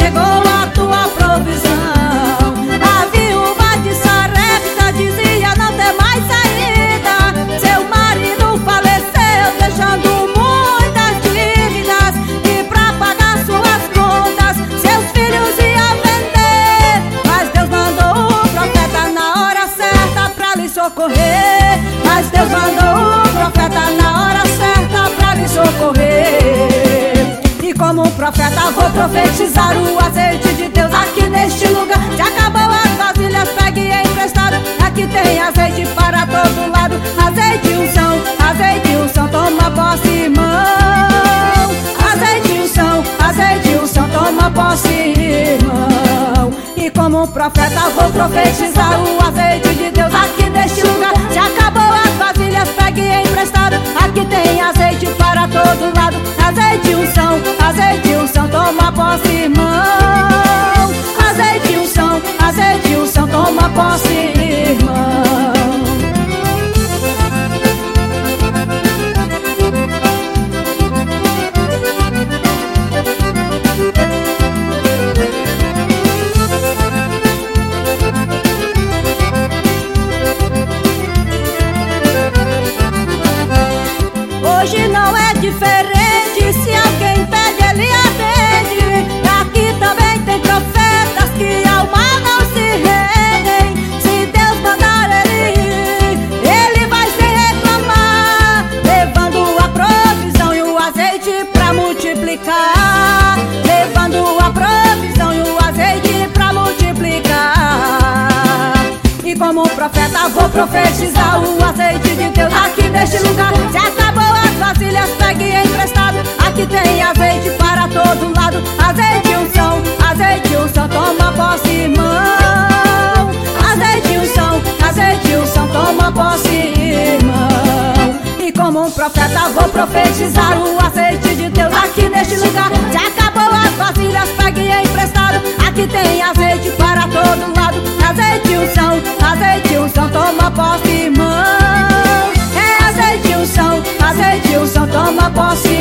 chegou a tua provisão. A viúva de Sarepta dizia não ter mais saída. Seu marido faleceu deixando muitas dívidas, e pra pagar suas contas seus filhos iam vender. Mas Deus mandou o profeta na hora certa pra lhe socorrer. Mas Deus mandou o profeta na hora certa pra lhe socorrer. E como um profeta vou profetizar o azeite de Deus aqui neste lugar. Se acabou as vasilhas, pegue emprestado. Aqui tem azeite para todo lado. Azeite e unção, toma posse, irmão. Azeite e unção, toma posse, irmão. E como um profeta vou profetizar o azeite de Deus aqui neste lugar. Se acabou as vasilhas, pegue emprestado. Aqui tem azeite para todo lado. Azeite e unção, toma posse, irmão. Azeite e unção, toma posse, irmão. Hoje não é diferente, se alguém pede ele atende. Aqui também tem profetas que ao mal não se rendem. Se Deus mandar ele ir, ele vai sem reclamar, levando a provisão e o azeite pra multiplicar. Levando a provisão e o azeite pra multiplicar. E como profeta vou profetizar o azeite de Deus aqui neste lugar. Se acabou as vasilhas, pegue emprestado. Aqui tem azeite para todo lado. Azeite e unção, toma posse, irmão. Azeite e unção, toma posse, irmão. E como um profeta vou profetizar o azeite de Deus aqui neste lugar. Se acabou as vasilhas, pegue emprestado. Aqui tem azeite para todo lado. Azeite e unção, toma posse, irmão. É azeite e unção, toma posse,